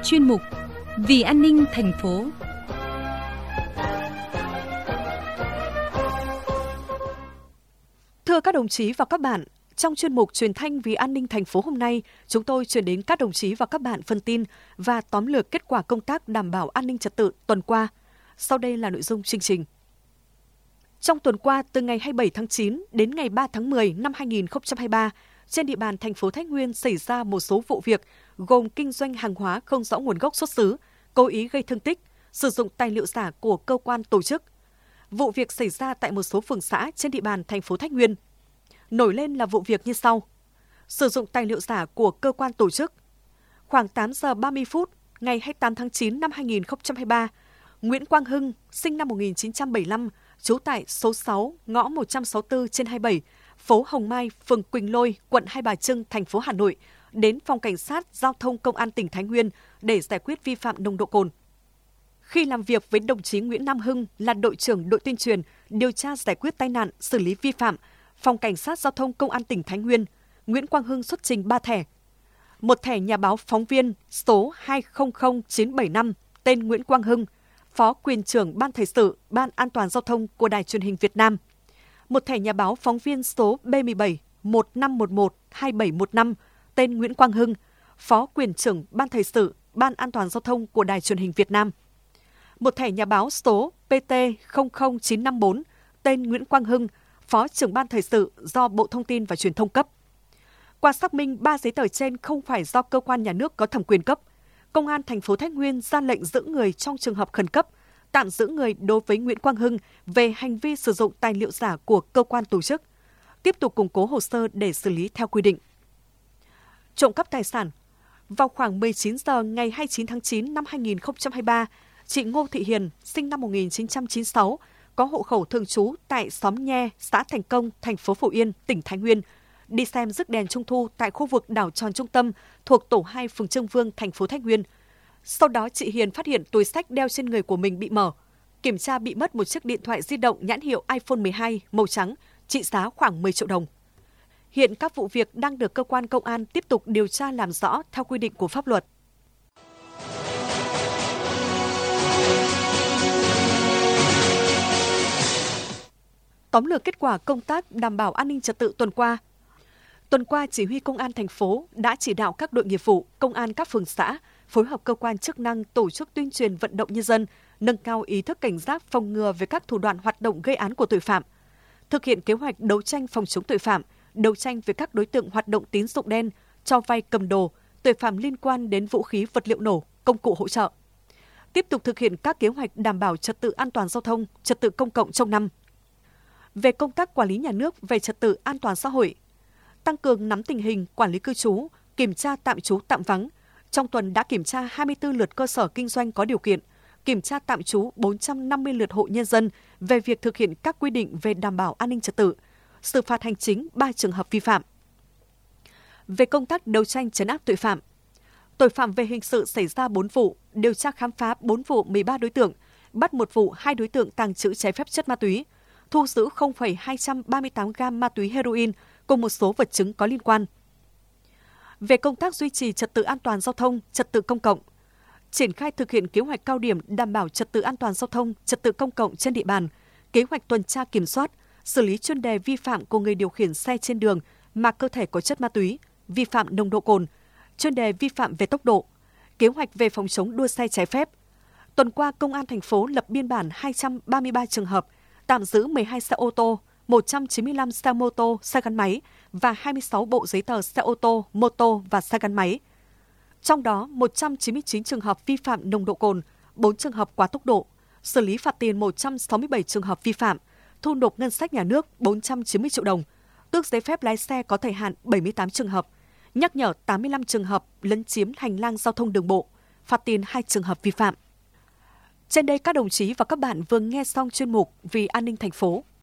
chuyên mục Vì an ninh thành phố. Thưa các đồng chí và các bạn, trong chuyên mục Truyền thanh Vì an ninh thành phố hôm nay, chúng tôi chuyển đến các đồng chí và các bạn phần tin và tóm lược kết quả công tác đảm bảo an ninh trật tự tuần qua. Sau đây là nội dung chương trình. Trong tuần qua, từ ngày 27 tháng 9 đến ngày 3 tháng 10 năm 2023, trên địa bàn thành phố Thái Nguyên xảy ra một số vụ việc gồm kinh doanh hàng hóa không rõ nguồn gốc xuất xứ, cố ý gây thương tích, sử dụng tài liệu giả của cơ quan tổ chức. Vụ việc xảy ra tại một số phường xã trên địa bàn thành phố Thái Nguyên. Nổi lên là vụ việc như sau. Sử dụng tài liệu giả của cơ quan tổ chức. Khoảng 8 giờ 30 phút ngày 28 tháng 9 năm 2023, Nguyễn Quang Hưng, sinh năm 1975, trú tại số 6, ngõ 164/27, phố Hồng Mai, phường Quỳnh Lôi, quận Hai Bà Trưng, thành phố Hà Nội, đến Phòng Cảnh sát Giao thông Công an tỉnh Thái Nguyên để giải quyết vi phạm nồng độ cồn. Khi làm việc với đồng chí Nguyễn Nam Hưng là đội trưởng đội tuyên truyền, điều tra giải quyết tai nạn, xử lý vi phạm, Phòng Cảnh sát Giao thông Công an tỉnh Thái Nguyên, Nguyễn Quang Hưng xuất trình 3 thẻ. Một thẻ nhà báo phóng viên số 200975 tên Nguyễn Quang Hưng, Phó Quyền trưởng Ban Thời sự, Ban An toàn Giao thông của Đài Truyền hình Việt Nam. Một thẻ nhà báo phóng viên số B17 15112715 tên Nguyễn Quang Hưng, Phó Quyền trưởng Ban Thời sự, Ban An toàn Giao thông của Đài Truyền hình Việt Nam. Một thẻ nhà báo số PT00954 tên Nguyễn Quang Hưng, Phó trưởng Ban Thời sự do Bộ Thông tin và Truyền thông cấp. Qua xác minh, 3 giấy tờ trên không phải do cơ quan nhà nước có thẩm quyền cấp. Công an thành phố Thái Nguyên ra lệnh giữ người trong trường hợp khẩn cấp, tạm giữ người đối với Nguyễn Quang Hưng về hành vi sử dụng tài liệu giả của cơ quan tổ chức, tiếp tục củng cố hồ sơ để xử lý theo quy định. Trộm cắp tài sản. Vào khoảng 19 giờ ngày 29 tháng 9 năm 2023, chị Ngô Thị Hiền, sinh năm 1996, có hộ khẩu thường trú tại xóm Nhe, xã Thành Công, thành phố Phổ Yên, tỉnh Thái Nguyên, đi xem rước đèn Trung thu tại khu vực đảo Tròn Trung Tâm thuộc tổ 2 phường Trương Vương, thành phố Thái Nguyên. Sau đó chị Hiền phát hiện túi xách đeo trên người của mình bị mở. Kiểm tra bị mất một chiếc điện thoại di động nhãn hiệu iPhone 12 màu trắng, trị giá khoảng 10 triệu đồng. Hiện các vụ việc đang được cơ quan công an tiếp tục điều tra làm rõ theo quy định của pháp luật. Tóm lược kết quả công tác đảm bảo an ninh trật tự tuần qua. Tuần qua, Chỉ huy Công an thành phố đã chỉ đạo các đội nghiệp vụ, công an các phường xã phối hợp cơ quan chức năng tổ chức tuyên truyền vận động nhân dân, nâng cao ý thức cảnh giác phòng ngừa về các thủ đoạn hoạt động gây án của tội phạm, thực hiện kế hoạch đấu tranh phòng chống tội phạm, đấu tranh với các đối tượng hoạt động tín dụng đen, cho vay cầm đồ, tội phạm liên quan đến vũ khí vật liệu nổ, công cụ hỗ trợ. Tiếp tục thực hiện các kế hoạch đảm bảo trật tự an toàn giao thông, trật tự công cộng trong năm. Về công tác quản lý nhà nước về trật tự an toàn xã hội, tăng cường nắm tình hình quản lý cư trú, kiểm tra tạm trú tạm vắng. Trong tuần đã kiểm tra 24 lượt cơ sở kinh doanh có điều kiện, kiểm tra tạm trú 450 lượt hộ nhân dân về việc thực hiện các quy định về đảm bảo an ninh trật tự, xử phạt hành chính 3 trường hợp vi phạm. Về công tác đấu tranh trấn áp tội phạm về hình sự xảy ra 4 vụ, điều tra khám phá 4 vụ 13 đối tượng, bắt 1 vụ 2 đối tượng tàng trữ trái phép chất ma túy, thu giữ 0,238 gam ma túy heroin cùng một số vật chứng có liên quan. Về công tác duy trì trật tự an toàn giao thông, trật tự công cộng, triển khai thực hiện kế hoạch cao điểm đảm bảo trật tự an toàn giao thông, trật tự công cộng trên địa bàn, kế hoạch tuần tra kiểm soát, xử lý chuyên đề vi phạm của người điều khiển xe trên đường mà cơ thể có chất ma túy, vi phạm nồng độ cồn, chuyên đề vi phạm về tốc độ, kế hoạch về phòng chống đua xe trái phép. Tuần qua, Công an thành phố lập biên bản 233 trường hợp, tạm giữ 12 xe ô tô, 195 xe mô tô, xe gắn máy và 26 bộ giấy tờ xe ô tô, mô tô và xe gắn máy. Trong đó, 199 trường hợp vi phạm nồng độ cồn, 4 trường hợp quá tốc độ, xử lý phạt tiền 167 trường hợp vi phạm, thu nộp ngân sách nhà nước 490 triệu đồng, tước giấy phép lái xe có thời hạn 78 trường hợp, nhắc nhở 85 trường hợp lấn chiếm hành lang giao thông đường bộ, phạt tiền 2 trường hợp vi phạm. Trên đây các đồng chí và các bạn vừa nghe xong chuyên mục Vì an ninh thành phố.